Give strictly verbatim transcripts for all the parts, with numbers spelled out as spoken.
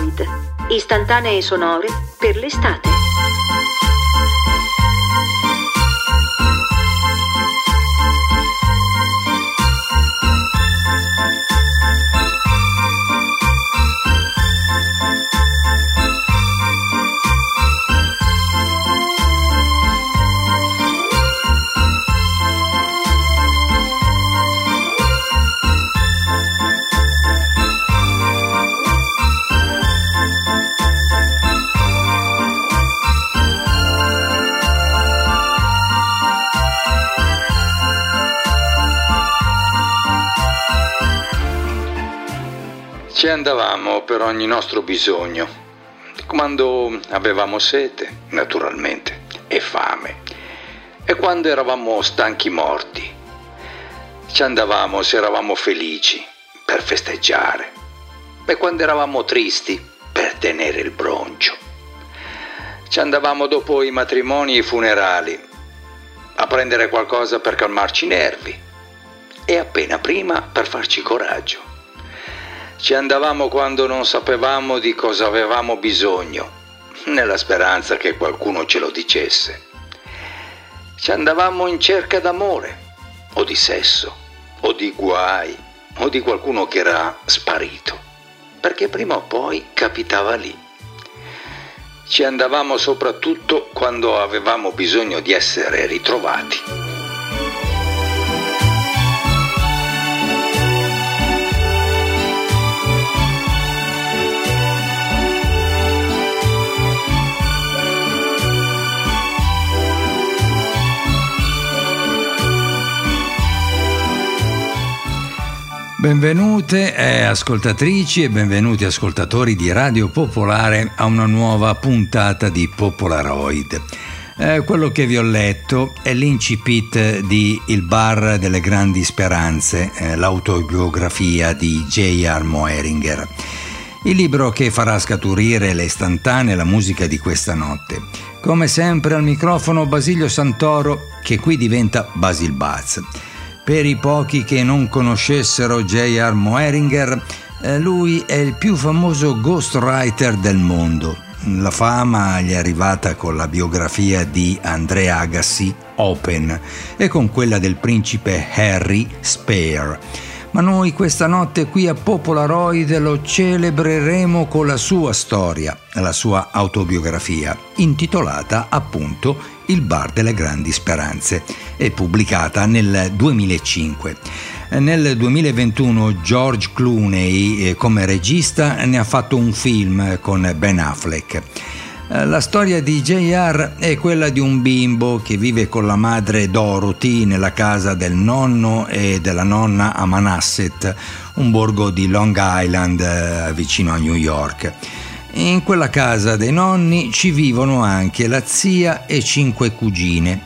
Polaroid. Istantanee sonore per l'estate. Ci andavamo per ogni nostro bisogno, quando avevamo sete, naturalmente, e fame, e quando eravamo stanchi morti. Ci andavamo se eravamo felici, per festeggiare, e quando eravamo tristi, per tenere il broncio. Ci andavamo dopo i matrimoni e i funerali, a prendere qualcosa per calmarci i nervi, e appena prima per farci coraggio. Ci andavamo quando non sapevamo di cosa avevamo bisogno, nella speranza che qualcuno ce lo dicesse. Ci andavamo in cerca d'amore, o di sesso, o di guai, o di qualcuno che era sparito, perché prima o poi capitava lì. Ci andavamo soprattutto quando avevamo bisogno di essere ritrovati. Benvenute eh, ascoltatrici e benvenuti ascoltatori di Radio Popolare a una nuova puntata di Popolaroid. Eh, quello che vi ho letto è l'incipit di Il bar delle grandi speranze, eh, l'autobiografia di J R. Moehringer, il libro che farà scaturire le istantanee la musica di questa notte. Come sempre al microfono Basilio Santoro, che qui diventa Basil Baz. Per i pochi che non conoscessero J R. Moehringer, eh, lui è il più famoso ghostwriter del mondo. La fama gli è arrivata con la biografia di André Agassi, Open, e con quella del principe Harry, Spare. Ma noi questa notte qui a Popolaroid lo celebreremo con la sua storia, la sua autobiografia, intitolata appunto Il bar delle grandi speranze, e pubblicata nel duemilacinque. Nel duemilaventuno George Clooney, come regista, ne ha fatto un film con Ben Affleck. La storia di J R è quella di un bimbo che vive con la madre Dorothy nella casa del nonno e della nonna a Manhasset, un borgo di Long Island vicino a New York. In quella casa dei nonni ci vivono anche la zia e cinque cugine.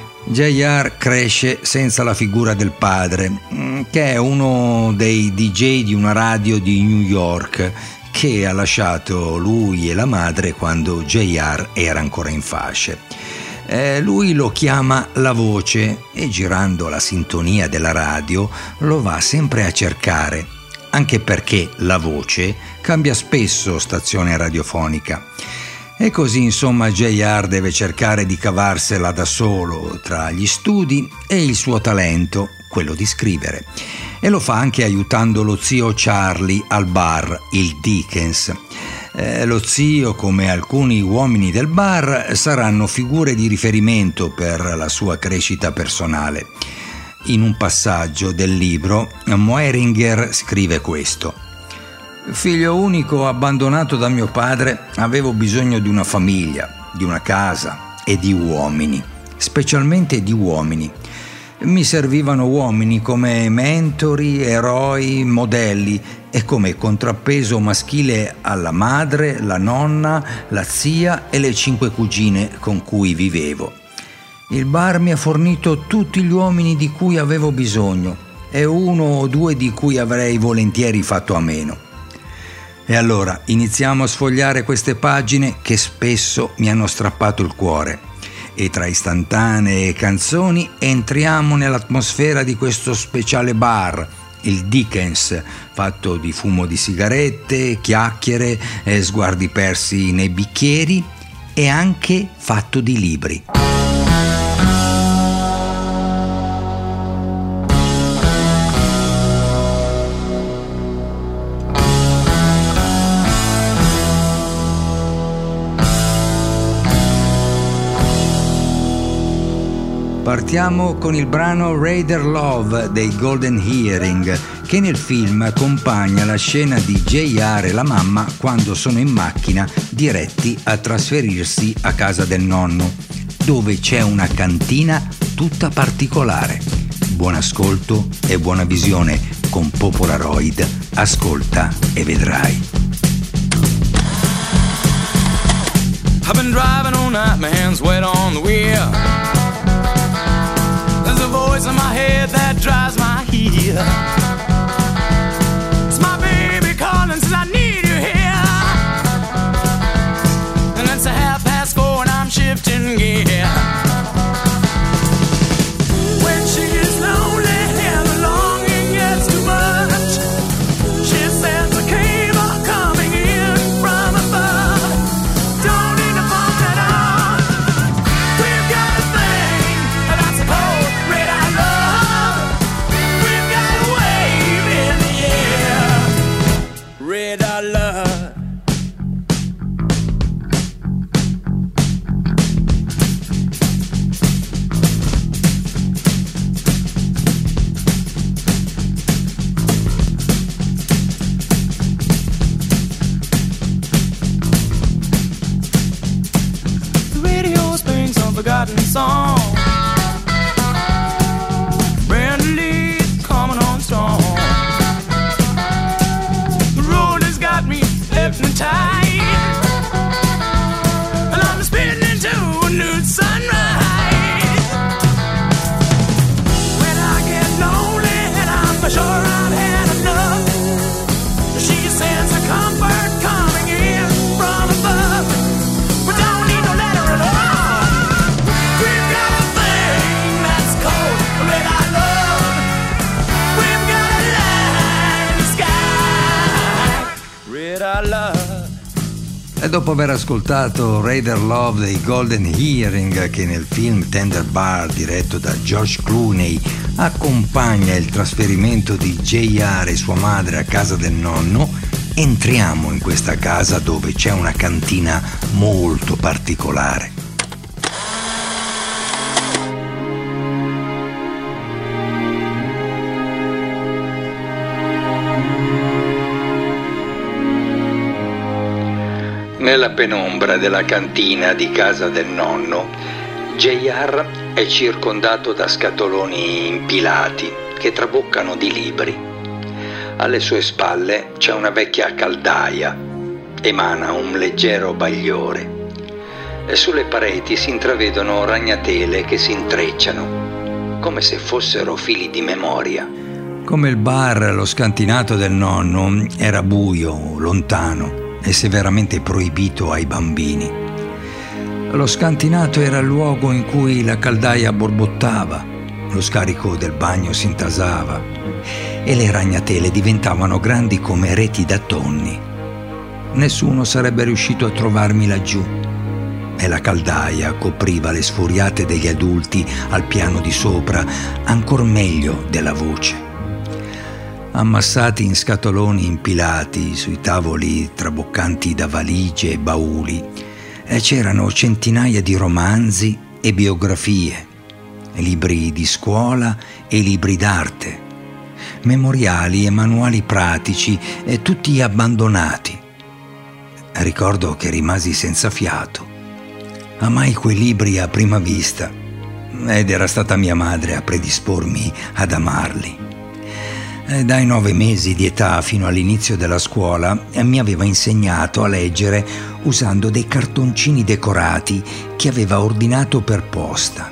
J R cresce senza la figura del padre, che è uno dei D J di una radio di New York, che ha lasciato lui e la madre quando J R era ancora in fasce. Eh, lui lo chiama La Voce e, girando la sintonia della radio, lo va sempre a cercare, anche perché La Voce cambia spesso stazione radiofonica. E così insomma J R deve cercare di cavarsela da solo tra gli studi e il suo talento, quello di scrivere. E lo fa anche aiutando lo zio Charlie al bar, il Dickens. Eh, lo zio, come alcuni uomini del bar, saranno figure di riferimento per la sua crescita personale. In un passaggio del libro, Moehringer scrive questo: «Figlio unico abbandonato da mio padre, avevo bisogno di una famiglia, di una casa e di uomini, specialmente di uomini. Mi servivano uomini come mentori, eroi, modelli e come contrappeso maschile alla madre, la nonna, la zia e le cinque cugine con cui vivevo. Il bar mi ha fornito tutti gli uomini di cui avevo bisogno e uno o due di cui avrei volentieri fatto a meno. E allora iniziamo a sfogliare queste pagine che spesso mi hanno strappato il cuore. E tra istantanee e canzoni entriamo nell'atmosfera di questo speciale bar il Dickens, fatto di fumo di sigarette, chiacchiere, eh, sguardi persi nei bicchieri, e anche fatto di libri. Partiamo con il brano Raider Love dei Golden Earring, che nel film accompagna la scena di J R e la mamma quando sono in macchina diretti a trasferirsi a casa del nonno, dove c'è una cantina tutta particolare. Buon ascolto e buona visione con Popolaroid. Ascolta e vedrai. I've been driving all night, my hands wet on the wheel. There's a voice in my head that drives my heel. It's my baby calling, says I need you here. And it's a half past four and I'm shifting gear. When she is lonely and the longing gets too much, she sends a cable coming in from above. Don't need to pump that on. We've got a thing that's called red eye love. We've got a wave in the air. Red eye love. The radio is playing some forgotten song. Brand Lee coming on strong. The road has got me hypnotized, and I'm spinning into a new sunrise. When I get lonely and I'm sure I've had enough, she sends a comfort coming in from above. We don't need no letter at all. We've got a thing that's called red eye love. We've got a light in the sky. Red eye love. E dopo aver ascoltato Raider Love dei Golden Earring, che nel film Tender Bar, diretto da George Clooney, accompagna il trasferimento di J R e sua madre a casa del nonno, entriamo in questa casa dove c'è una cantina molto particolare. Nella penombra della cantina di casa del nonno, J R è circondato da scatoloni impilati che traboccano di libri. Alle sue spalle c'è una vecchia caldaia, emana un leggero bagliore e sulle pareti si intravedono ragnatele che si intrecciano, come se fossero fili di memoria. Come il bar, lo scantinato del nonno era buio, lontano e severamente proibito ai bambini. Lo scantinato era il luogo in cui la caldaia borbottava, lo scarico del bagno si intasava e le ragnatele diventavano grandi come reti da tonni. Nessuno sarebbe riuscito a trovarmi laggiù e la caldaia copriva le sfuriate degli adulti al piano di sopra ancor meglio della voce. Ammassati in scatoloni impilati sui tavoli traboccanti da valigie e bauli, e c'erano centinaia di romanzi e biografie, libri di scuola e libri d'arte, memoriali e manuali pratici, e tutti abbandonati. Ricordo che rimasi senza fiato. Amai quei libri a prima vista ed era stata mia madre a predispormi ad amarli. Dai nove mesi di età fino all'inizio della scuola mi aveva insegnato a leggere usando dei cartoncini decorati che aveva ordinato per posta.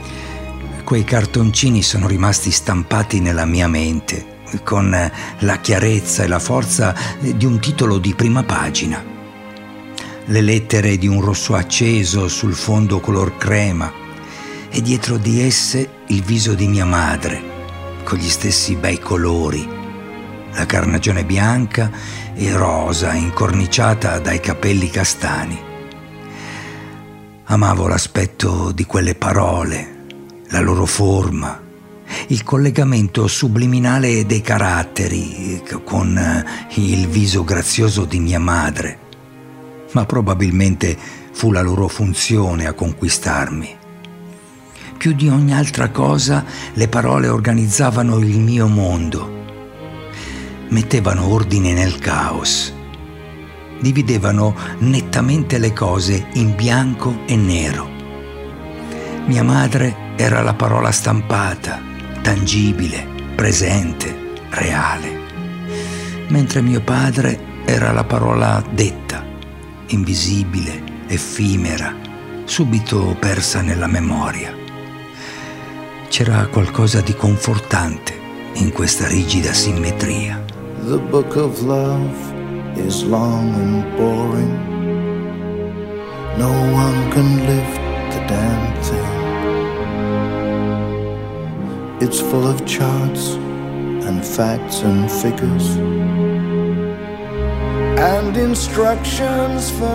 Quei cartoncini sono rimasti stampati nella mia mente con la chiarezza e la forza di un titolo di prima pagina. Le lettere di un rosso acceso sul fondo color crema e dietro di esse il viso di mia madre, con gli stessi bei colori, la carnagione bianca e rosa incorniciata dai capelli castani. Amavo l'aspetto di quelle parole, la loro forma, il collegamento subliminale dei caratteri con il viso grazioso di mia madre, ma probabilmente fu la loro funzione a conquistarmi. Più di ogni altra cosa, le parole organizzavano il mio mondo, mettevano ordine nel caos, dividevano nettamente le cose in bianco e nero. Mia madre era la parola stampata, tangibile, presente, reale, mentre mio padre era la parola detta, invisibile, effimera, subito persa nella memoria. C'era qualcosa di confortante in questa rigida simmetria. The book of love is long and boring. No one can lift the damn thing. It's full of charts and facts and figures and instructions for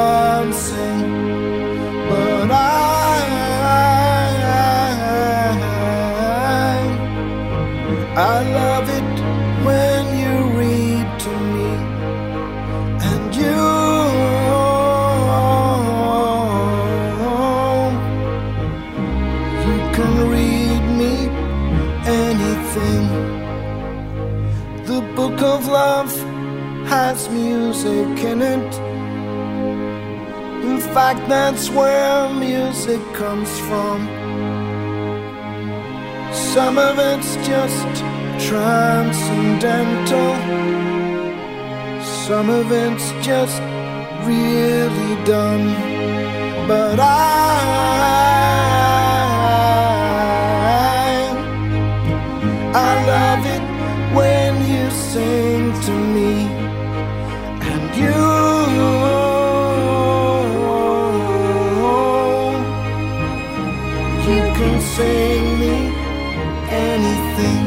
dancing. But I, I, I love it when you read to me, and you, you can read me anything. The book of love has music in it. In fact, that's where music comes from. Some of it's just transcendental, some of it's just really done. But I, I love it when you sing to me, and you, you can sing me anything.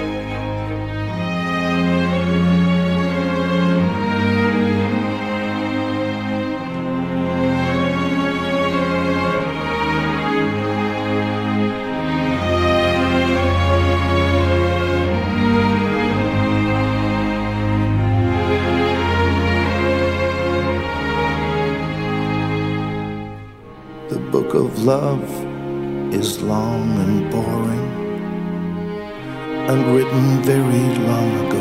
The book of love is long and boring and written very long ago.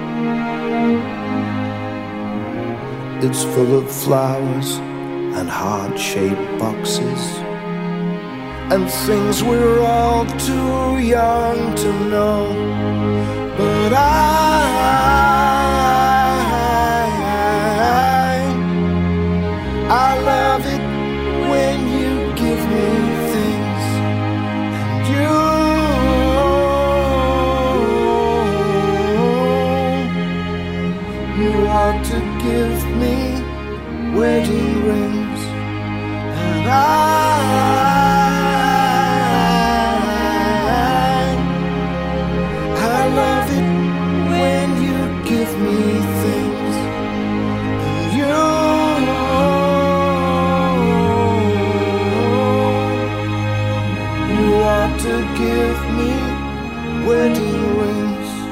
It's full of flowers and heart-shaped boxes and things we're all too young to know. But I, I love it when you give me things, and you, you ought to give me wedding rings, and I, I love it when you give me things, and you, you ought to give me wedding rings.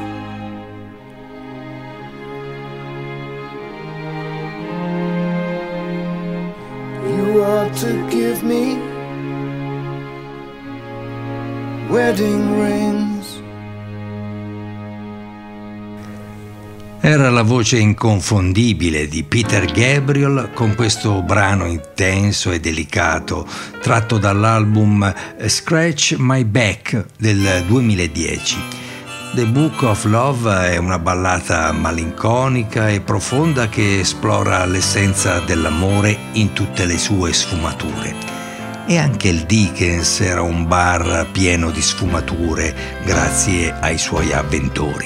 You ought to give me wedding rings. Era la voce inconfondibile di Peter Gabriel con questo brano intenso e delicato tratto dall'album Scratch My Back del duemiladieci. The Book of Love è una ballata malinconica e profonda che esplora l'essenza dell'amore in tutte le sue sfumature. E anche il Dickens era un bar pieno di sfumature grazie ai suoi avventori.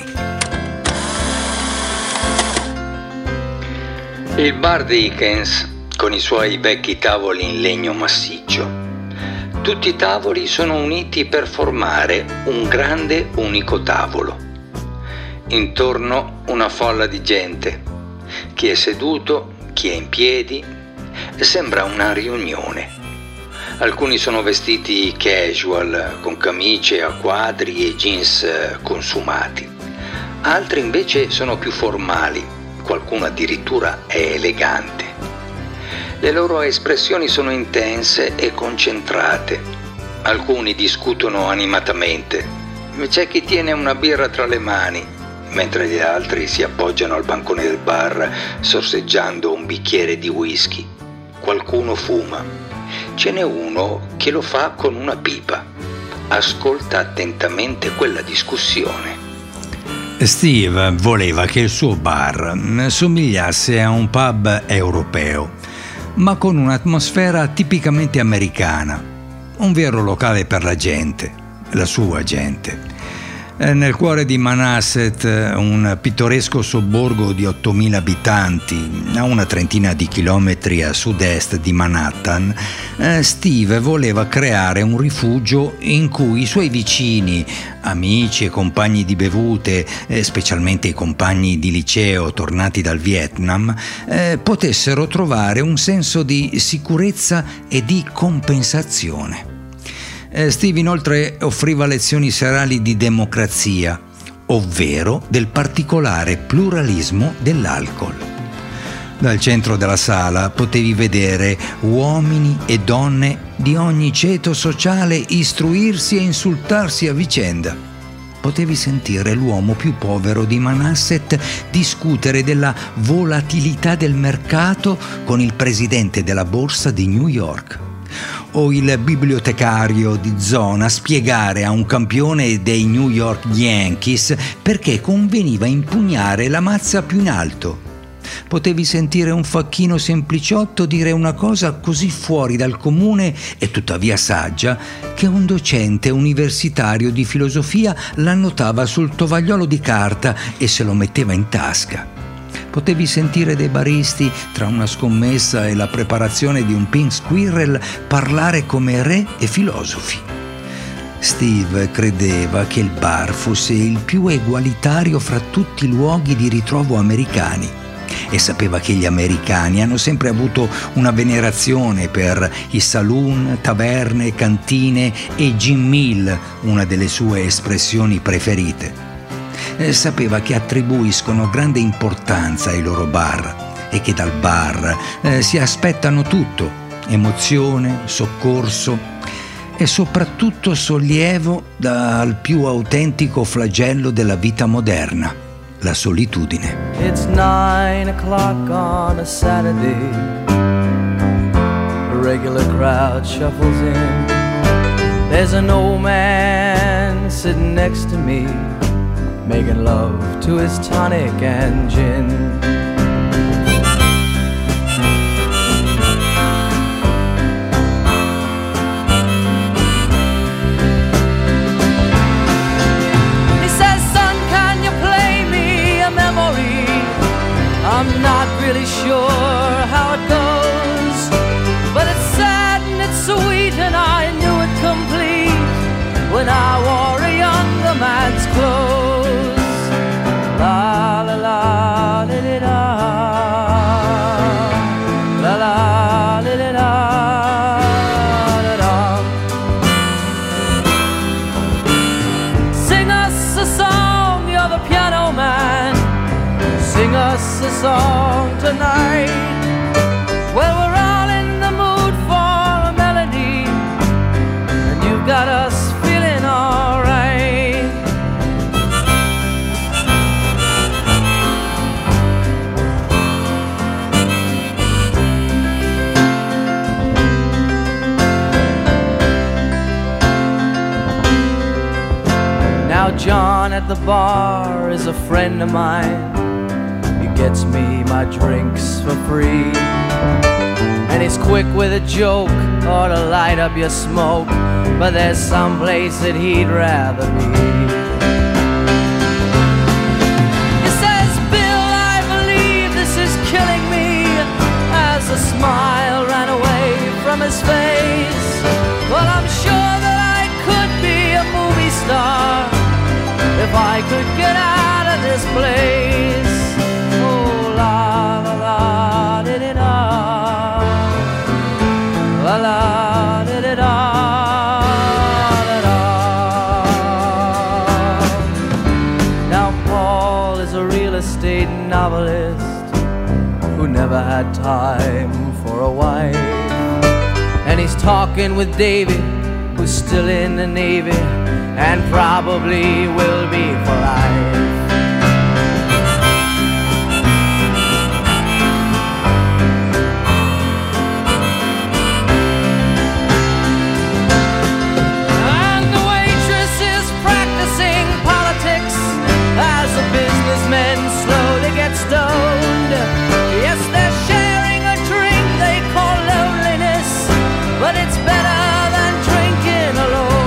Il bar Dickens, con i suoi vecchi tavoli in legno massiccio, Tutti i tavoli sono uniti per formare un grande unico tavolo. Intorno una folla di gente. Chi è seduto, chi è in piedi. Sembra una riunione. Alcuni sono vestiti casual, con camicie a quadri e jeans consumati. Altri invece sono più formali, qualcuno addirittura è elegante. Le loro espressioni sono intense e concentrate. Alcuni discutono animatamente. C'è chi tiene una birra tra le mani, mentre gli altri si appoggiano al bancone del bar sorseggiando un bicchiere di whisky. Qualcuno fuma. Ce n'è uno che lo fa con una pipa. Ascolta attentamente quella discussione. Steve voleva che il suo bar somigliasse a un pub europeo, ma con un'atmosfera tipicamente americana, un vero locale per la gente, la sua gente. Nel cuore di Manhasset, un pittoresco sobborgo di ottomila abitanti, a una trentina di chilometri a sud-est di Manhattan, Steve voleva creare un rifugio in cui i suoi vicini, amici e compagni di bevute, specialmente i compagni di liceo tornati dal Vietnam, potessero trovare un senso di sicurezza e di compensazione. Steve inoltre offriva lezioni serali di democrazia, ovvero del particolare pluralismo dell'alcol. Dal centro della sala potevi vedere uomini e donne di ogni ceto sociale istruirsi e insultarsi a vicenda. Potevi sentire l'uomo più povero di Manhasset discutere della volatilità del mercato con il presidente della borsa di New York, o il bibliotecario di zona spiegare a un campione dei New York Yankees perché conveniva impugnare la mazza più in alto. Potevi sentire un facchino sempliciotto dire una cosa così fuori dal comune e tuttavia saggia che un docente universitario di filosofia l'annotava sul tovagliolo di carta e se lo metteva in tasca. Potevi sentire dei baristi, tra una scommessa e la preparazione di un pink squirrel, parlare come re e filosofi. Steve credeva che il bar fosse il più egualitario fra tutti i luoghi di ritrovo americani e sapeva che gli americani hanno sempre avuto una venerazione per i saloon, taverne, cantine e Jim Mill, una delle sue espressioni preferite. Sapeva che attribuiscono grande importanza ai loro bar e che dal bar eh, si aspettano tutto: emozione, soccorso e soprattutto sollievo dal più autentico flagello della vita moderna, la solitudine. It's nine o'clock on a Saturday. A regular crowd shuffles in. There's an old man sitting next to me, making love to his tonic and gin. He says, son, can you play me a memory? I'm not really sure how it goes, but it's sad and it's sweet and I knew it complete when I wore a younger man's clothes. La la la li, li, la la la li, li, la la la. Sing us a song, you're the piano man. Sing us a song tonight. Well, we're all in the mood for a melody, and you've got us feeling alright. Now John at the bar is a friend of mine. He gets me my drinks for free, and he's quick with a joke or to light up your smoke, but there's some place that he'd rather be. He says, Bill, I believe this is killing me, as a smile ran away from his face. Well, I'm sure as a real estate novelist who never had time for a wife. And he's talking with Davy, who's still in the Navy and probably will be for life. Men slowly get stoned. Yes, they're sharing a drink they call loneliness, but it's better than drinking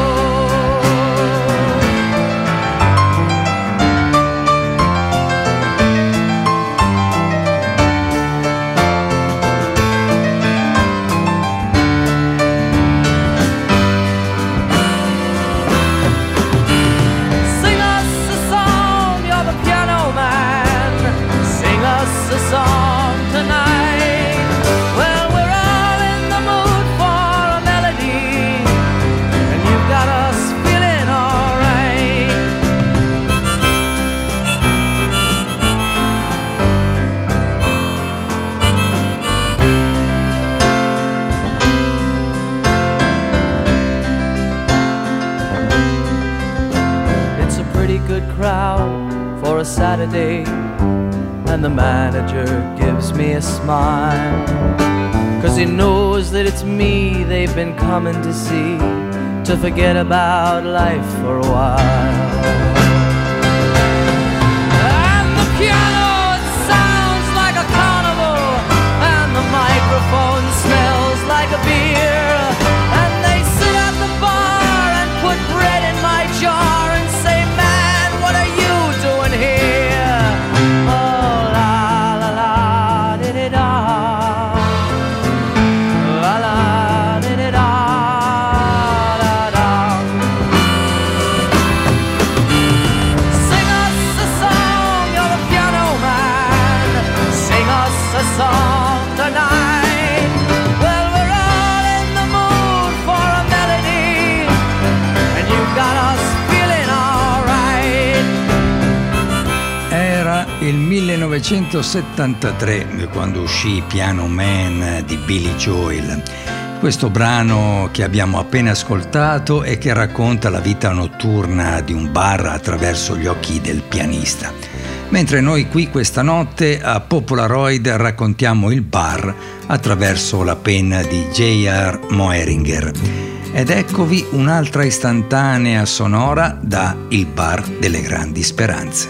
song tonight. Well, we're all in the mood for a melody, and you've got us feeling alright. It's a pretty good crowd for a Saturday, and the manager gives me a smile, 'cause he knows that it's me they've been coming to see, to forget about life for a while. And the piano, it sounds like a carnival, and the microphone smells like a beer, and they sit at the bar and put bread in my jar and say, man, what are you doing here? Il millenovecentosettantatré, quando uscì Piano Man di Billy Joel, questo brano che abbiamo appena ascoltato e che racconta la vita notturna di un bar attraverso gli occhi del pianista. Mentre noi qui questa notte a Popolaroid raccontiamo il bar attraverso la penna di J R Moehringer. Ed eccovi un'altra istantanea sonora da Il bar delle grandi speranze.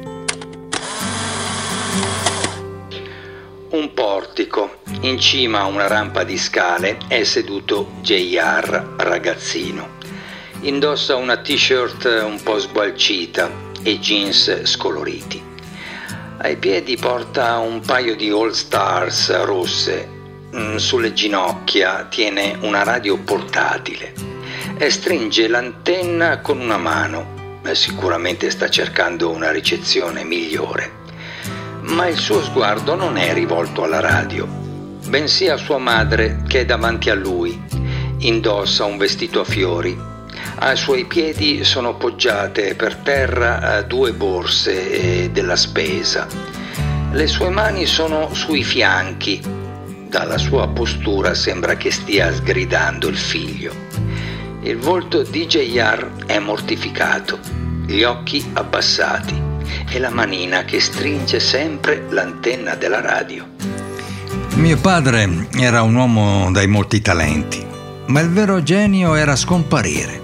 Un portico, in cima a una rampa di scale è seduto J R, ragazzino. Indossa una t-shirt un po' sgualcita e jeans scoloriti. Ai piedi porta un paio di All Stars rosse. Sulle ginocchia tiene una radio portatile e stringe l'antenna con una mano. Sicuramente sta cercando una ricezione migliore. Ma il suo sguardo non è rivolto alla radio, bensì a sua madre che è davanti a lui. Indossa un vestito a fiori. Ai suoi piedi sono poggiate per terra due borse della spesa. Le sue mani sono sui fianchi. Dalla sua postura sembra che stia sgridando il figlio. Il volto di J R è mortificato, gli occhi abbassati e la manina che stringe sempre l'antenna della radio. Mio padre era un uomo dai molti talenti, ma il vero genio era scomparire.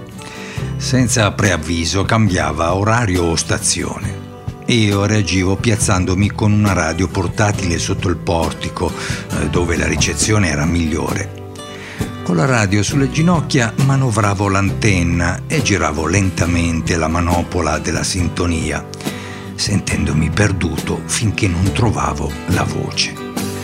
Senza preavviso cambiava orario o stazione. Io reagivo piazzandomi con una radio portatile sotto il portico, dove la ricezione era migliore. Con la radio sulle ginocchia manovravo l'antenna e giravo lentamente la manopola della sintonia, sentendomi perduto finché non trovavo la voce.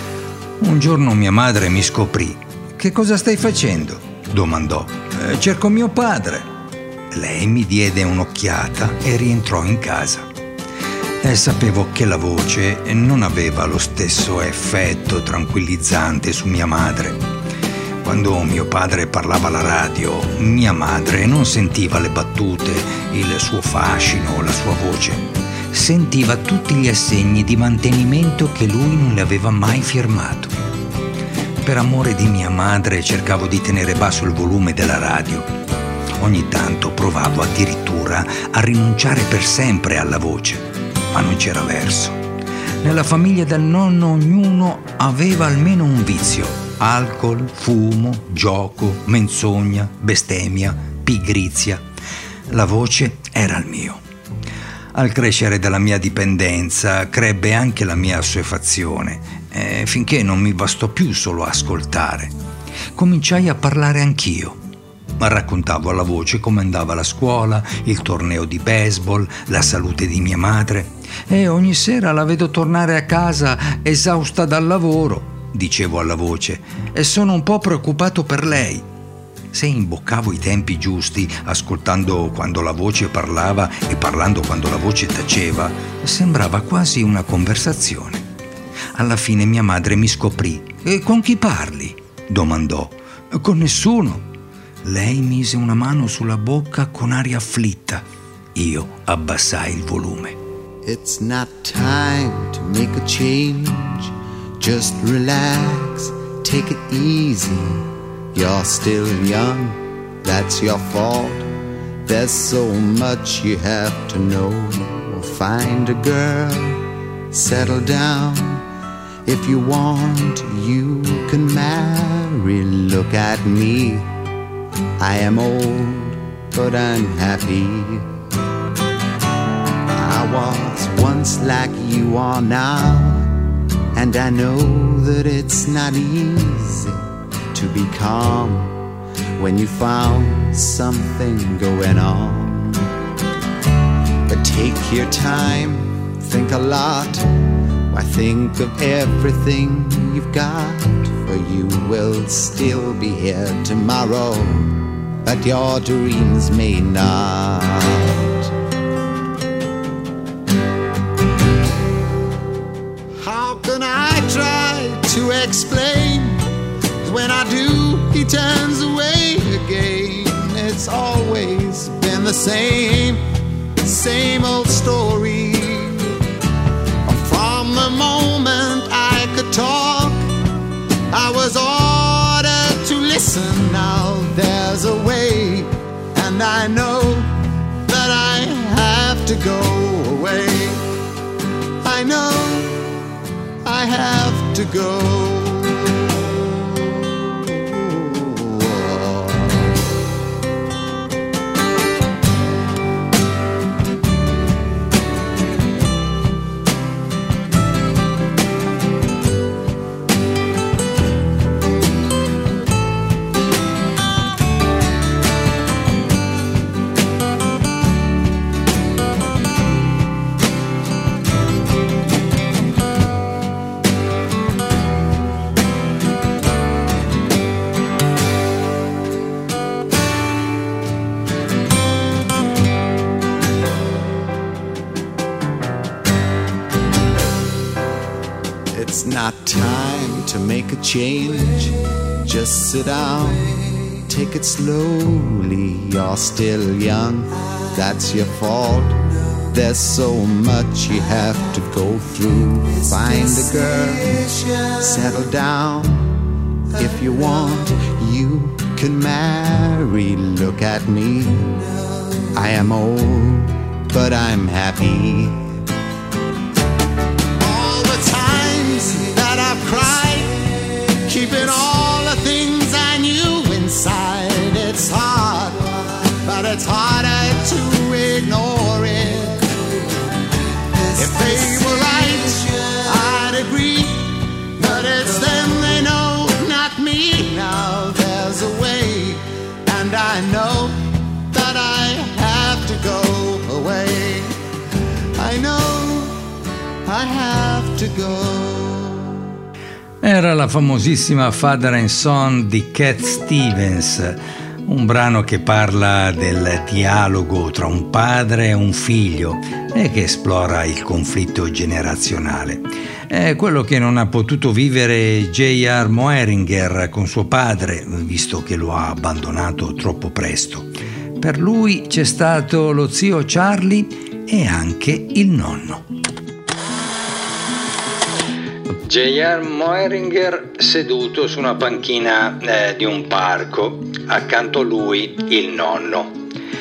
Un giorno mia madre mi scoprì. «Che cosa stai facendo?» domandò. «Eh, cerco mio padre». Lei mi diede un'occhiata e rientrò in casa. E sapevo che la voce non aveva lo stesso effetto tranquillizzante su mia madre. Quando mio padre parlava alla radio, mia madre non sentiva le battute, il suo fascino, la sua voce. sentiva tutti gli assegni di mantenimento che lui non le aveva mai firmato. Per amore di mia madre cercavo di tenere basso il volume della radio. Ogni tanto provavo addirittura a rinunciare per sempre alla voce, ma non c'era verso. Nella famiglia del nonno ognuno aveva almeno un vizio: alcol, fumo, gioco, menzogna, bestemmia, pigrizia. La voce era il mio. Al crescere della mia dipendenza crebbe anche la mia assuefazione, eh, finché non mi bastò più solo ascoltare. Cominciai a parlare anch'io. Raccontavo alla voce come andava la scuola, il torneo di baseball, la salute di mia madre, e ogni sera la vedo tornare a casa esausta dal lavoro, dicevo alla voce, e sono un po' preoccupato per lei. Se imboccavo i tempi giusti, ascoltando quando la voce parlava e parlando quando la voce taceva, sembrava quasi una conversazione. Alla fine mia madre mi scoprì. «E con chi parli?» domandò. «Con nessuno». Lei mise una mano sulla bocca con aria afflitta. Io abbassai il volume. It's not time to make a change. Just relax, take it easy. You're still young, that's your fault. There's so much you have to know. Find a girl, settle down. If you want, you can marry. Look at me, I am old, but I'm happy. I was once like you are now, and I know that it's not easy to be calm when you found something going on. But take your time, think a lot. Why, think of everything you've got, for you will still be here tomorrow, but your dreams may not. How can I try to explain? When I do, he turns away again. It's always been the same, same old story. From the moment I could talk, I was ordered to listen. Now there's a way, and I know that I have to go away. I know I have to go. It's not time to make a change. Just sit down, take it slowly. You're still young, that's your fault. There's so much you have to go through. Find a girl, settle down. If you want, you can marry. Look at me, I am old, but I'm happy. That I've cried, keeping all the things I knew inside. It's hard, but it's harder to ignore it. If they were right, I'd agree, but it's them they know, not me. Now there's a way, and I know that I have to go away. I know I have to go. Era la famosissima Father and Son di Cat Stevens, un brano che parla del dialogo tra un padre e un figlio e che esplora il conflitto generazionale. È quello che non ha potuto vivere J R Moehringer con suo padre, visto che lo ha abbandonato troppo presto. Per lui c'è stato lo zio Charlie e anche il nonno. J R. Moehringer seduto su una panchina eh, di un parco, accanto a lui il nonno.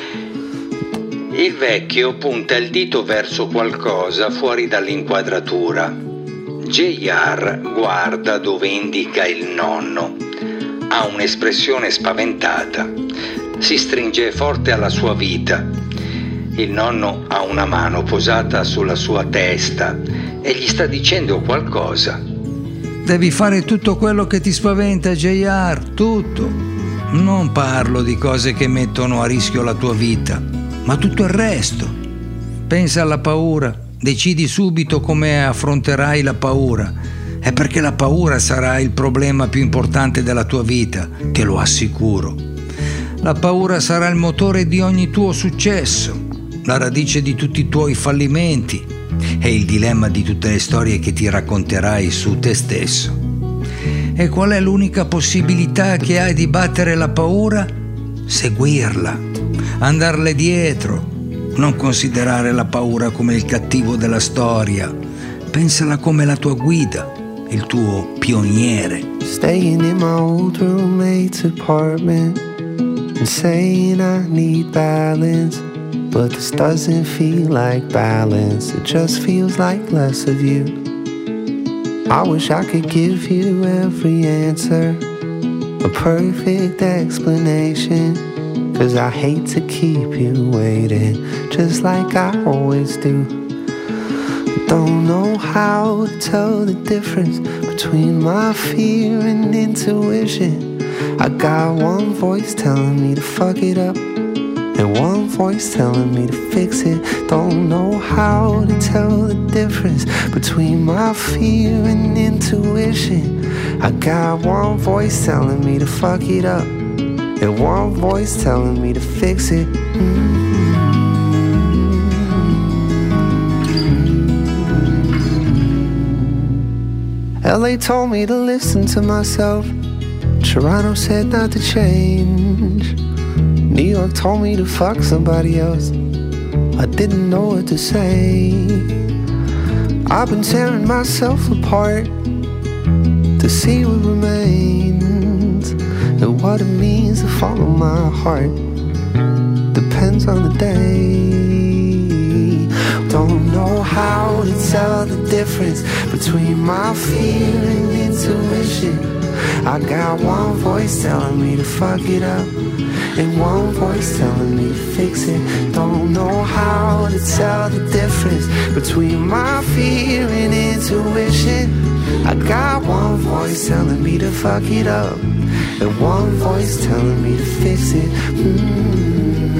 Il vecchio punta il dito verso qualcosa fuori dall'inquadratura. J R guarda dove indica il nonno. Ha un'espressione spaventata. Si stringe forte alla sua vita. Il nonno ha una mano posata sulla sua testa e gli sta dicendo qualcosa. Devi fare tutto quello che ti spaventa, J R, tutto. Non parlo di cose che mettono a rischio la tua vita, ma tutto il resto. Pensa alla paura, decidi subito come affronterai la paura. È perché la paura sarà il problema più importante della tua vita, te lo assicuro. La paura sarà il motore di ogni tuo successo, la radice di tutti i tuoi fallimenti e il dilemma di tutte le storie che ti racconterai su te stesso. E qual è l'unica possibilità che hai di battere la paura? Seguirla, andarle dietro, non considerare la paura come il cattivo della storia, pensala come la tua guida, il tuo pioniere. Staying in my old roommate's apartment and saying I need balance, but this doesn't feel like balance, it just feels like less of you. I wish I could give you every answer, a perfect explanation, 'cause I hate to keep you waiting, just like I always do. Don't know how to tell the difference between my fear and intuition. I got one voice telling me to fuck it up and one voice telling me to fix it. Don't know how to tell the difference between my fear and intuition. I got one voice telling me to fuck it up and one voice telling me to fix it. Mm-hmm. L A told me to listen to myself. Toronto said not to change. New York told me to fuck somebody else. I didn't know what to say. I've been tearing myself apart to see what remains, and what it means to follow my heart depends on the day. Don't know how to tell the difference between my fear and intuition. I got one voice telling me to fuck it up and one voice telling me to fix it. Don't know how to tell the difference between my fear and intuition. I got one voice telling me to fuck it up and one voice telling me to fix it. Mm-hmm.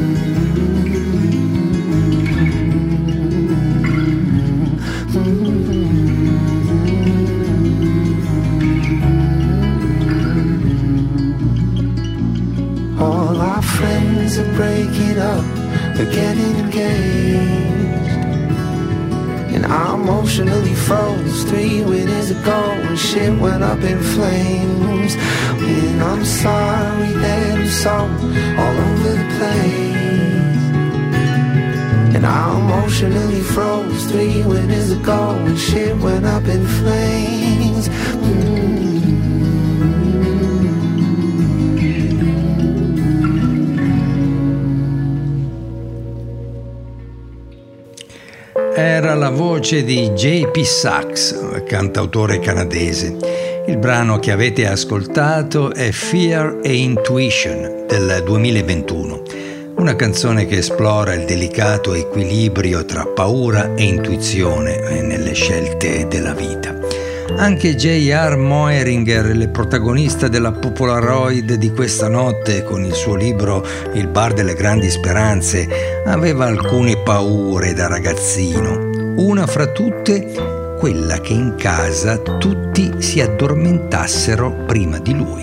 All our friends are breaking up, they're getting engaged, and I emotionally froze three winters ago when shit went up in flames. And I'm sorry that I'm so all over the place, and I emotionally froze three winters ago when shit went up in flames. Mm-hmm. Era la voce di J P Saxe, cantautore canadese. Il brano che avete ascoltato è Fear e Intuition del duemilaventuno, una canzone che esplora il delicato equilibrio tra paura e intuizione nelle scelte della vita. Anche J R. Moehringer, il protagonista della Polaroid di questa notte con il suo libro Il bar delle grandi speranze, aveva alcune paure da ragazzino. Una fra tutte, quella che in casa tutti si addormentassero prima di lui.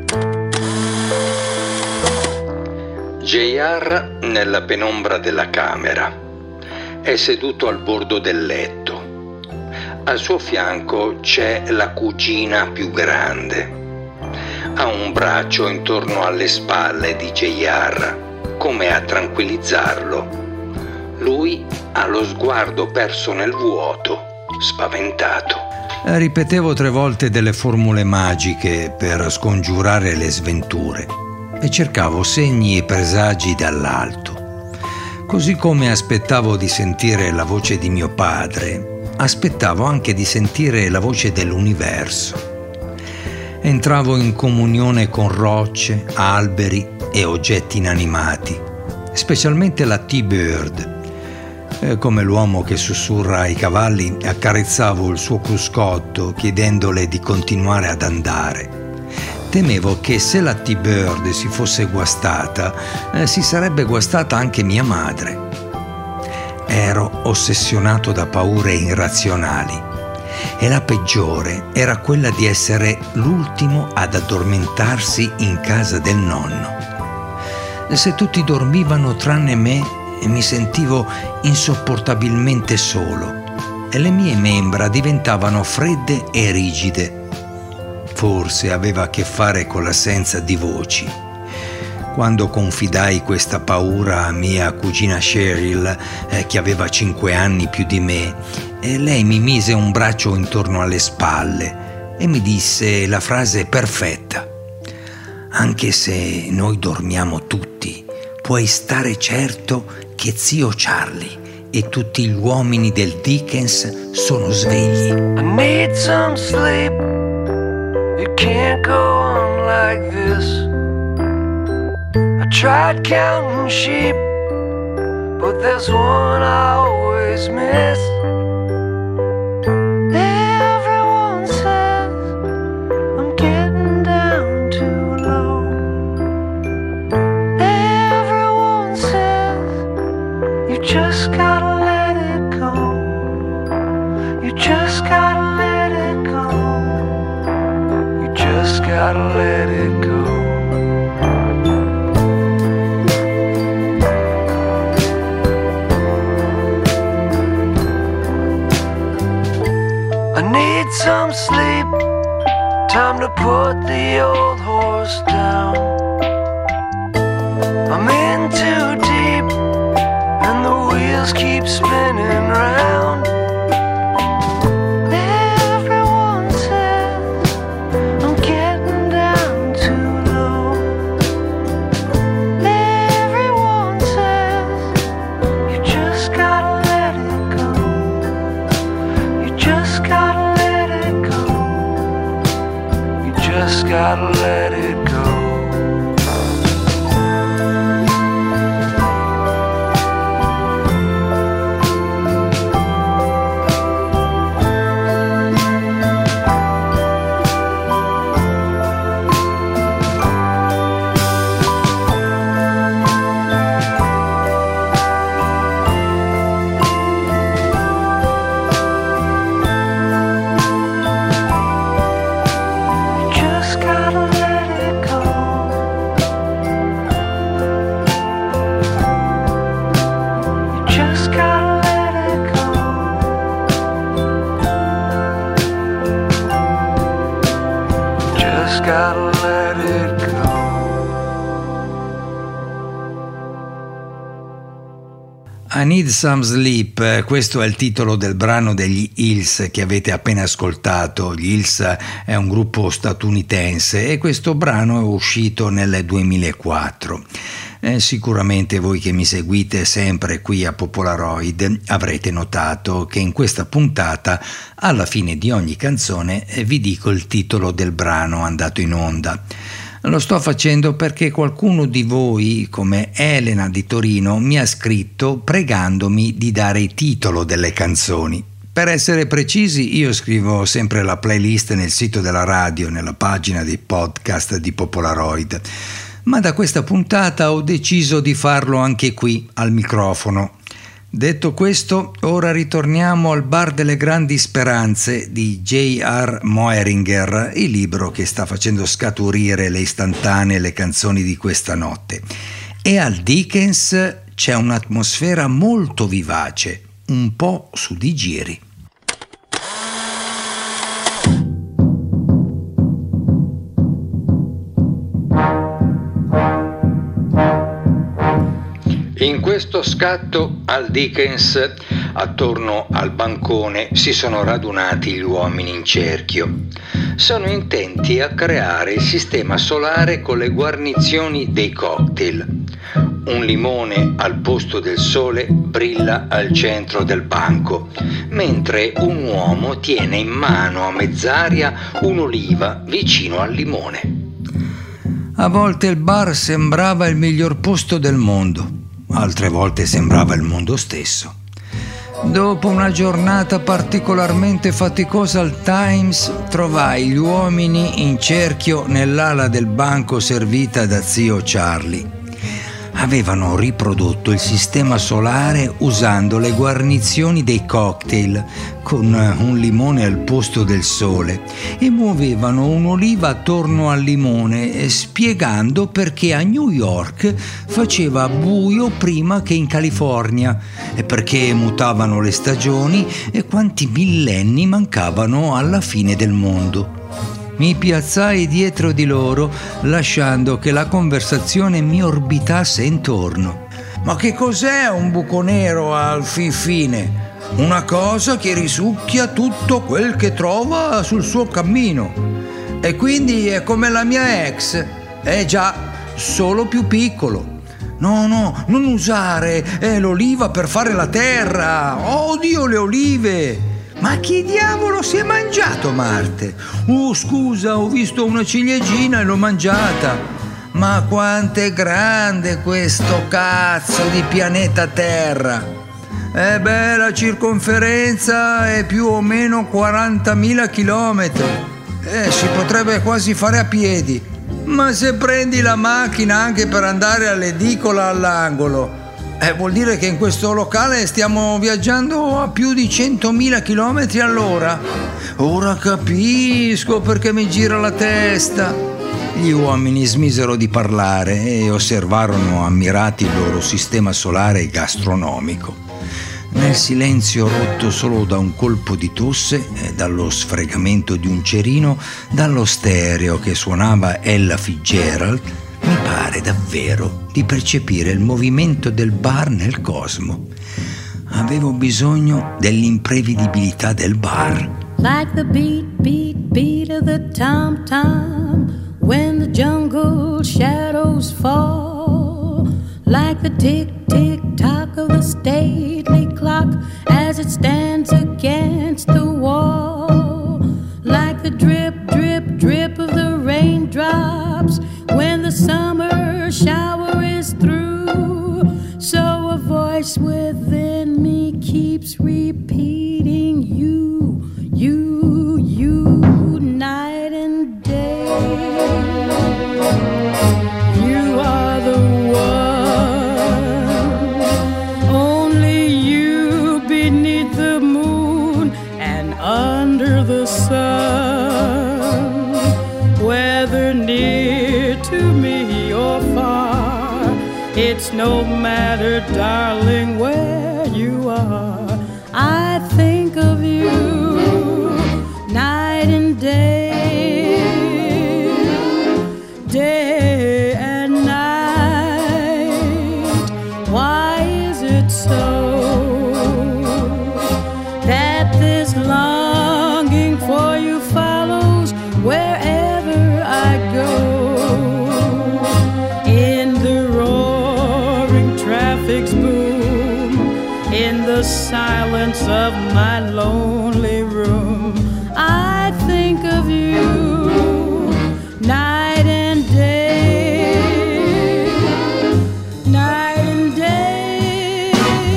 J R nella penombra della camera. È seduto al bordo del letto. Al suo fianco c'è la cugina più grande. Ha un braccio intorno alle spalle di J R, come a tranquillizzarlo. Lui ha lo sguardo perso nel vuoto, spaventato. Ripetevo tre volte delle formule magiche per scongiurare le sventure e cercavo segni e presagi dall'alto. Così come aspettavo di sentire la voce di mio padre, aspettavo anche di sentire la voce dell'universo. Entravo in comunione con rocce, alberi e oggetti inanimati, specialmente la T-Bird. E come l'uomo che sussurra ai cavalli, accarezzavo il suo cruscotto chiedendole di continuare ad andare. Temevo che se la T-Bird si fosse guastata, eh, si sarebbe guastata anche mia madre. Ero ossessionato da paure irrazionali e la peggiore era quella di essere l'ultimo ad addormentarsi in casa del nonno. Se tutti dormivano tranne me, mi sentivo insopportabilmente solo e le mie membra diventavano fredde e rigide. Forse aveva a che fare con l'assenza di voci. Quando confidai questa paura a mia cugina Cheryl, eh, che aveva cinque anni più di me, e lei mi mise un braccio intorno alle spalle e mi disse la frase perfetta: anche se noi dormiamo tutti, puoi stare certo che zio Charlie e tutti gli uomini del Dickens sono svegli. I need some sleep. You can't go on like this. I tried counting sheep, but there's one I always miss. Everyone says I'm getting down too low. Everyone says you just gotta let it go. You just gotta let it go. You just gotta let it go. I need some sleep, time to put the old horse down. I'm in too deep, and the wheels keep spinning round. Everyone says I'm getting down too low. Everyone says you just gotta let it go. You just gotta let it go. You just gotta let it go. You just gotta let it go. You just gotta let it go. Just gotta let it go. I Need Some Sleep, questo è il titolo del brano degli Hills che avete appena ascoltato. Gli Hills è un gruppo statunitense e questo brano è uscito nel duemilaquattro. Eh, sicuramente voi che mi seguite sempre qui a Popolaroid avrete notato che in questa puntata alla fine di ogni canzone vi dico il titolo del brano andato in onda. Lo sto facendo perché qualcuno di voi, come Elena di Torino, mi ha scritto pregandomi di dare il titolo delle canzoni. Per essere precisi, io scrivo sempre la playlist nel sito della radio, nella pagina dei podcast di Popolaroid, ma da questa puntata ho deciso di farlo anche qui, al microfono. Detto questo, ora ritorniamo al Bar delle Grandi Speranze di J R Moehringer, il libro che sta facendo scaturire le istantanee, le canzoni di questa notte. E al Dickens c'è un'atmosfera molto vivace, un po' su di giri. In questo scatto al Dickens, attorno al bancone, si sono radunati gli uomini in cerchio. Sono intenti a creare il sistema solare con le guarnizioni dei cocktail. Un limone al posto del sole brilla al centro del banco, mentre un uomo tiene in mano a mezz'aria un'oliva vicino al limone. A volte il bar sembrava il miglior posto del mondo, altre volte sembrava il mondo stesso. Dopo una giornata particolarmente faticosa al Times, trovai gli uomini in cerchio nell'ala del banco servita da zio Charlie. Avevano riprodotto il sistema solare usando le guarnizioni dei cocktail, con un limone al posto del sole, e muovevano un'oliva attorno al limone, spiegando perché a New York faceva buio prima che in California, e perché mutavano le stagioni e quanti millenni mancavano alla fine del mondo. Mi piazzai dietro di loro, lasciando che la conversazione mi orbitasse intorno. Ma che cos'è un buco nero al fin fine? Una cosa che risucchia tutto quel che trova sul suo cammino. E quindi è come la mia ex. Eh già, solo più piccolo. No, no, non usare è l'oliva per fare la terra. Odio le olive. Ma chi diavolo si è mangiato Marte? Oh, scusa, ho visto una ciliegina e l'ho mangiata. Ma quanto è grande questo cazzo di pianeta Terra? Eh beh, la circonferenza è più o meno quarantamila chilometri. Eh, si potrebbe quasi fare a piedi. Ma se prendi la macchina anche per andare all'edicola all'angolo, Eh, vuol dire che in questo locale stiamo viaggiando a più di centomila chilometri all'ora. Ora capisco perché mi gira la testa. Gli uomini smisero di parlare e osservarono ammirati il loro sistema solare gastronomico. Nel silenzio rotto solo da un colpo di tosse, dallo sfregamento di un cerino, dallo stereo che suonava Ella Fitzgerald, mi pare davvero di percepire il movimento del bar nel cosmo. Avevo bisogno dell'imprevedibilità del bar. Like the beat, beat, beat of the tom-tom when the jungle shadows fall. Like the tick, tick, tock of the stately clock as it stands against the wall. Like the drip, drip, drip of the raindrops when the summer shower is through. So a voice within me keeps repeating you, you, you, night and day. You are the one, only you beneath the moon and under the sun. Whether near to me or far, it's no matter, darling, where you are. I think of you night and day, day and night. Why is it so that this longing for you follows wherever I go? In the roaring traffic's boom, in the silence of my lonely room, I think of you night and day, night and day.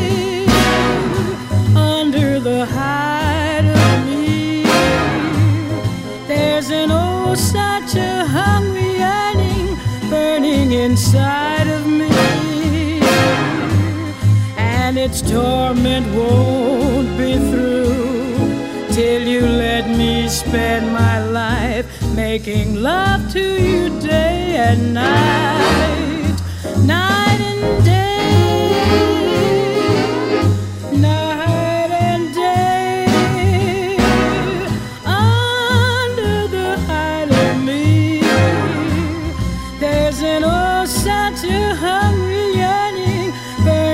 Under the hide of me, there's an oh such a hungry yearning burning inside of me, and its torment won't be through till you let me spend my life making love to you day and night, night and day, night and day. Under the hide of me, there's an oh such a hungry yearning burning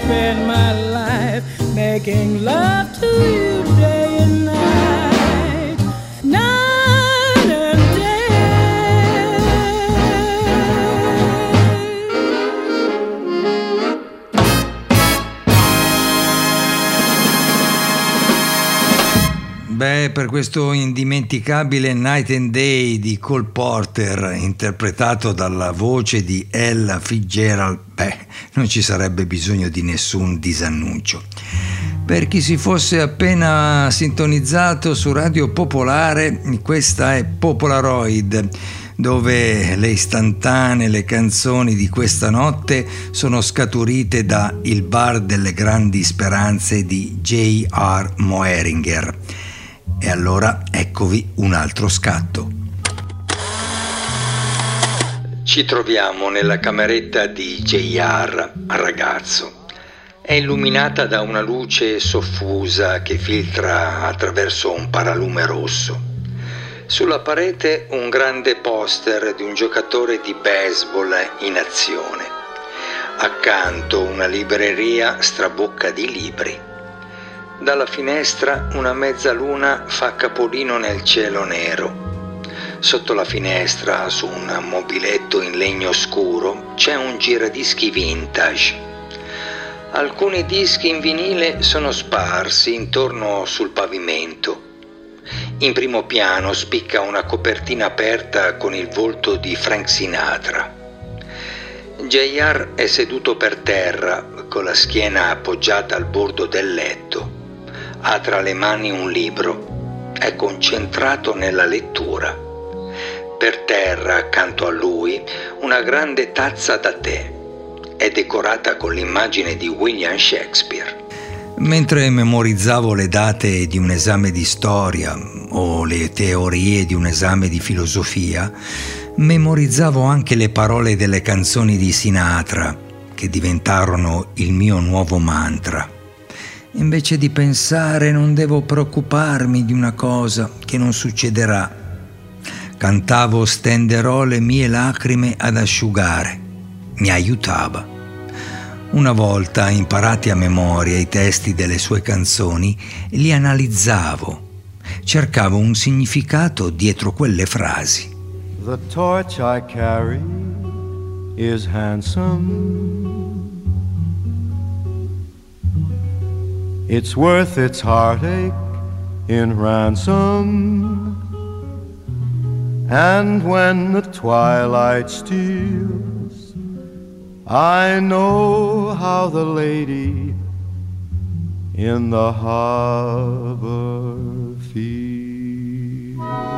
spend my life making love to you day and night, night and Beh, per questo indimenticabile Night and Day di Cole Porter, interpretato dalla voce di Ella Fitzgerald, beh, non ci sarebbe bisogno di nessun disannuncio. Per chi si fosse appena sintonizzato su Radio Popolare, questa è Popolaroid, dove le istantanee, le canzoni di questa notte sono scaturite da Il bar delle grandi speranze di J R Moehringer. E allora eccovi un altro scatto. Ci troviamo nella cameretta di J R, ragazzo. È illuminata da una luce soffusa che filtra attraverso un paralume rosso. Sulla parete un grande poster di un giocatore di baseball in azione. Accanto una libreria strabocca di libri. Dalla finestra una mezzaluna fa capolino nel cielo nero. Sotto la finestra, su un mobiletto in legno scuro, c'è un giradischi vintage. Alcuni dischi in vinile sono sparsi intorno sul pavimento. In primo piano spicca una copertina aperta con il volto di Frank Sinatra. J R è seduto per terra, con la schiena appoggiata al bordo del letto. Ha tra le mani un libro, è concentrato nella lettura. Per terra, accanto a lui, una grande tazza da tè. È decorata con l'immagine di William Shakespeare. Mentre memorizzavo le date di un esame di storia o le teorie di un esame di filosofia, memorizzavo anche le parole delle canzoni di Sinatra, che diventarono il mio nuovo mantra. Invece di pensare non devo preoccuparmi di una cosa che non succederà. Cantavo stenderò le mie lacrime ad asciugare. Mi aiutava. Una volta imparati a memoria i testi delle sue canzoni, li analizzavo. Cercavo un significato dietro quelle frasi. The torch I carry is handsome. It's worth its heartache in ransom. And when the twilight steals, I know how the lady in the harbor feels.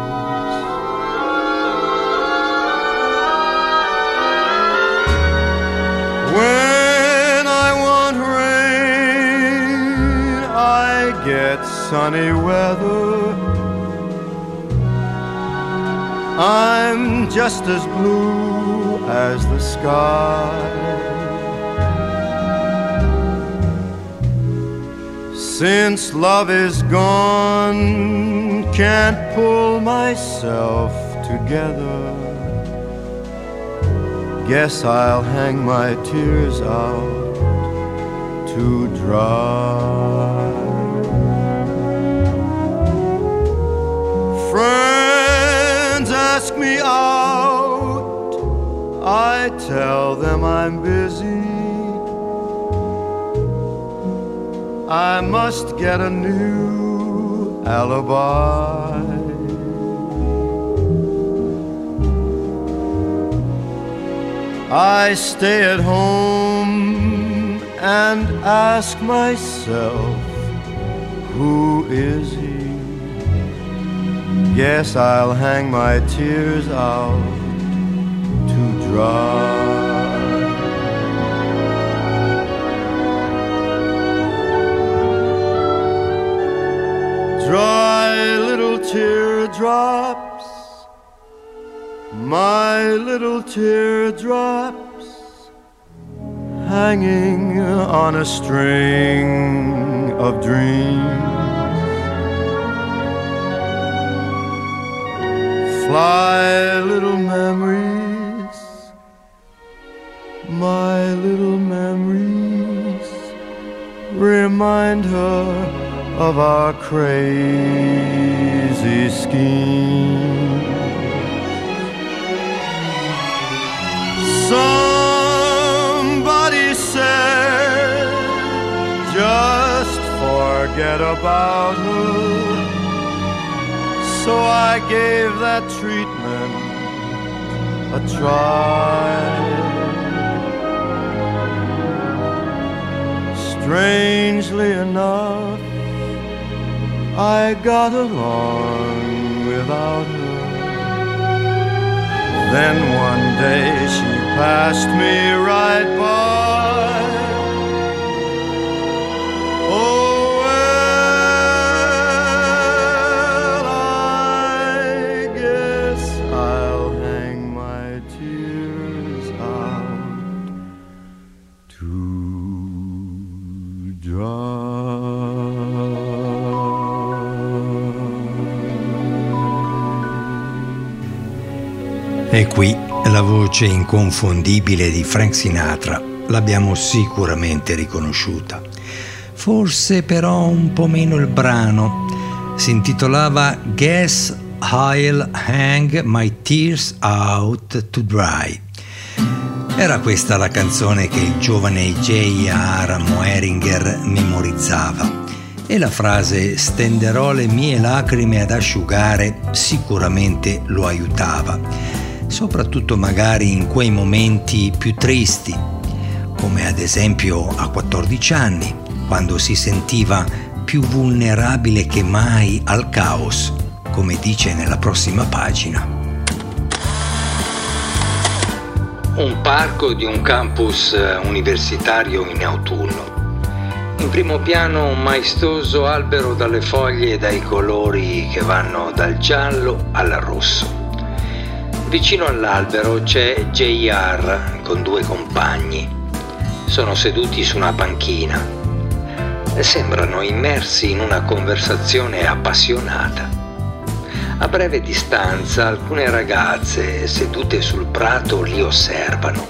When I want rain, I get sunny weather. I'm just as blue as the sky. Since love is gone, can't pull myself together. Guess I'll hang my tears out to dry. Friends ask me out, I tell them I'm busy. I must get a new alibi. I stay at home and ask myself, who is he? Guess I'll hang my tears out to dry. Dry little teardrops, my little teardrops, hanging on a string of dreams. Fly little memories, my little memories, remind her of our crazy scheme. Somebody said, just forget about her. So I gave that treatment a try. Strangely enough, I got along without her. Then one day she passed me right by. Oh, well, I guess I'll hang my tears out to E qui la voce inconfondibile di Frank Sinatra l'abbiamo sicuramente riconosciuta. Forse però un po' meno il brano. Si intitolava Guess I'll Hang My Tears Out to Dry. Era questa la canzone che il giovane J R. Moehringer memorizzava, e la frase "stenderò le mie lacrime ad asciugare" sicuramente lo aiutava, soprattutto magari in quei momenti più tristi, come ad esempio a quattordici anni, quando si sentiva più vulnerabile che mai al caos, come dice nella prossima pagina. Un parco di un campus universitario in autunno. In primo piano un maestoso albero dalle foglie e dai colori che vanno dal giallo al rosso. Vicino all'albero c'è J R con due compagni. Sono seduti su una panchina e sembrano immersi in una conversazione appassionata. A breve distanza alcune ragazze sedute sul prato li osservano,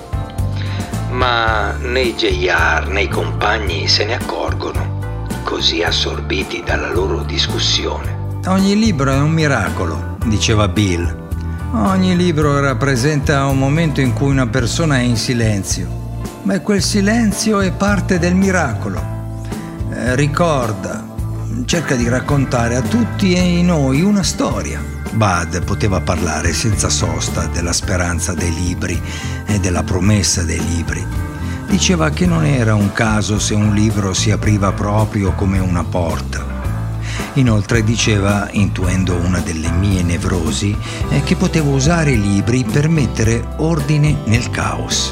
ma né J R né i compagni se ne accorgono, così assorbiti dalla loro discussione. Ogni libro è un miracolo, diceva Bill. Ogni libro rappresenta un momento in cui una persona è in silenzio, ma quel silenzio è parte del miracolo. Eh, ricorda, cerca di raccontare a tutti e noi una storia. Bud poteva parlare senza sosta della speranza dei libri e della promessa dei libri. Diceva che non era un caso se un libro si apriva proprio come una porta. Inoltre diceva, intuendo una delle mie nevrosi, eh, che potevo usare i libri per mettere ordine nel caos.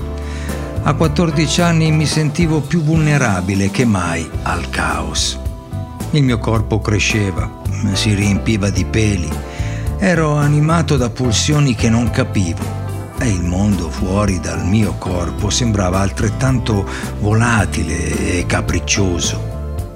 A quattordici anni mi sentivo più vulnerabile che mai al caos. Il mio corpo cresceva, si riempiva di peli, ero animato da pulsioni che non capivo e il mondo fuori dal mio corpo sembrava altrettanto volatile e capriccioso.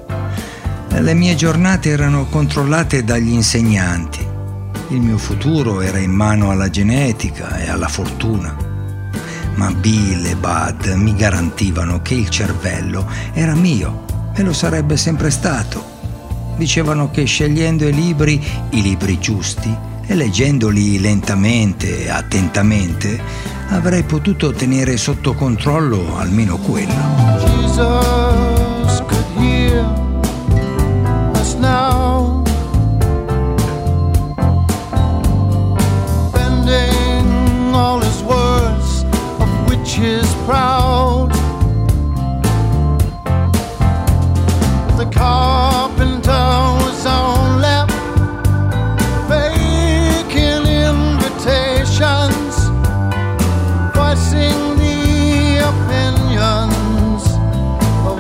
Le mie giornate erano controllate dagli insegnanti. Il mio futuro era in mano alla genetica e alla fortuna. Ma Bill e Bud mi garantivano che il cervello era mio e lo sarebbe sempre stato. Dicevano che scegliendo i libri, i libri giusti, e leggendoli lentamente e attentamente, avrei potuto tenere sotto controllo almeno quello. Jesus could hear us now, bending all his words, of which is proud. The carpenter was on left, making invitations, voicing the opinions of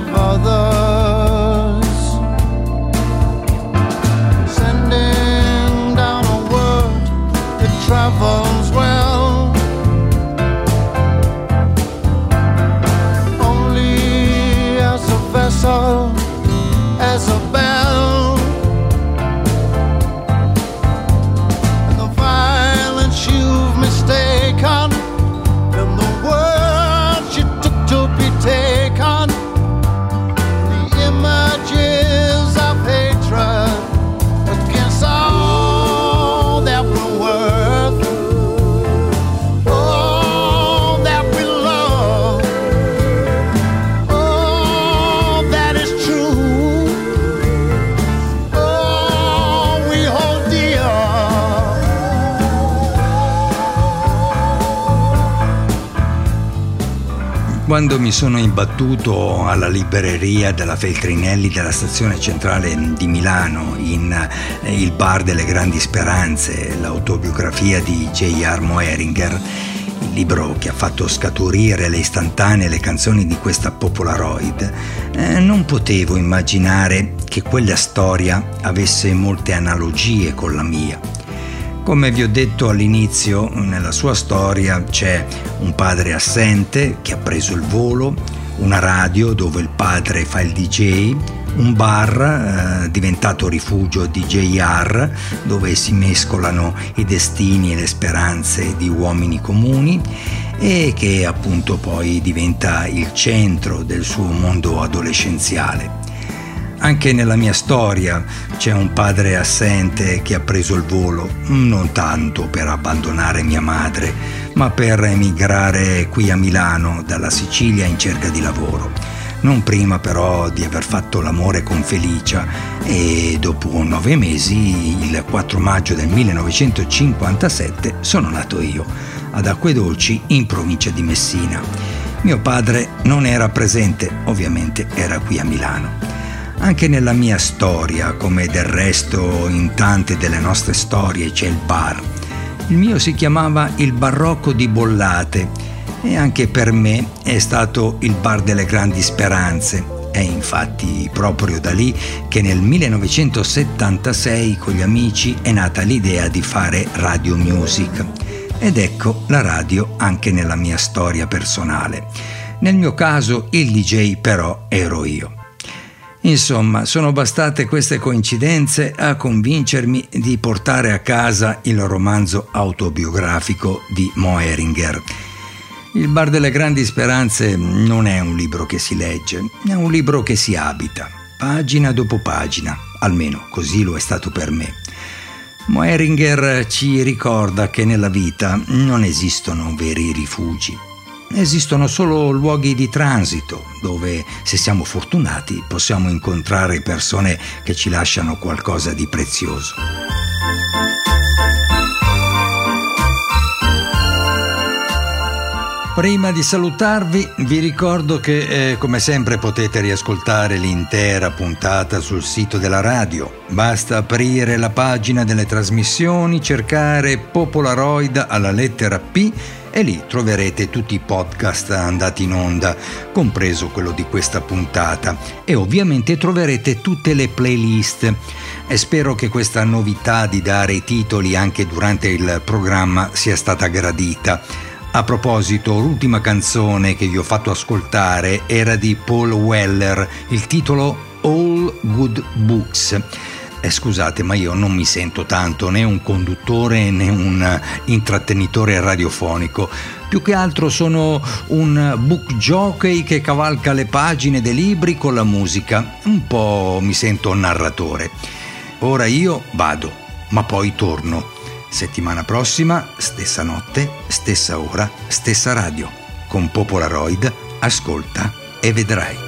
Quando mi sono imbattuto alla libreria della Feltrinelli della stazione centrale di Milano in eh, Il bar delle grandi speranze, l'autobiografia di J R Moehringer, il libro che ha fatto scaturire le istantanee e le canzoni di questa Popolaroid, eh, non potevo immaginare che quella storia avesse molte analogie con la mia. Come vi ho detto all'inizio, nella sua storia c'è un padre assente che ha preso il volo, una radio dove il padre fa il D J, un bar eh, diventato rifugio di J R dove si mescolano i destini e le speranze di uomini comuni e che appunto poi diventa il centro del suo mondo adolescenziale. Anche nella mia storia c'è un padre assente che ha preso il volo, non tanto per abbandonare mia madre, ma per emigrare qui a Milano dalla Sicilia in cerca di lavoro. Non prima però di aver fatto l'amore con Felicia e dopo nove mesi, il quattro maggio del millenovecentocinquantasette, sono nato io, ad Acquedolci in provincia di Messina. Mio padre non era presente, ovviamente era qui a Milano. Anche nella mia storia, come del resto in tante delle nostre storie, c'è il bar. Il mio si chiamava il Barocco di Bollate e anche per me è stato il bar delle grandi speranze. È infatti proprio da lì che nel millenovecentosettantasei con gli amici è nata l'idea di fare radio music. Ed ecco la radio anche nella mia storia personale. Nel mio caso il D J però ero io. Insomma, sono bastate queste coincidenze a convincermi di portare a casa il romanzo autobiografico di Moehringer. Il bar delle grandi speranze non è un libro che si legge, è un libro che si abita, pagina dopo pagina, almeno così lo è stato per me. Moehringer ci ricorda che nella vita non esistono veri rifugi. Esistono solo luoghi di transito dove, se siamo fortunati, possiamo incontrare persone che ci lasciano qualcosa di prezioso. Prima di salutarvi vi ricordo che eh, come sempre potete riascoltare l'intera puntata sul sito della radio. Basta aprire la pagina delle trasmissioni, cercare Popolaroid alla lettera P e lì troverete tutti i podcast andati in onda, compreso quello di questa puntata, e ovviamente troverete tutte le playlist. E spero che questa novità di dare i titoli anche durante il programma sia stata gradita. A proposito, l'ultima canzone che vi ho fatto ascoltare era di Paul Weller, il titolo All Good Books. Eh, scusate, ma io non mi sento tanto né un conduttore né un intrattenitore radiofonico. Più che altro sono un book jockey che cavalca le pagine dei libri con la musica. Un po' mi sento narratore. Ora io vado, ma poi torno. Settimana prossima, stessa notte, stessa ora, stessa radio. Con Popolaroid, ascolta e vedrai.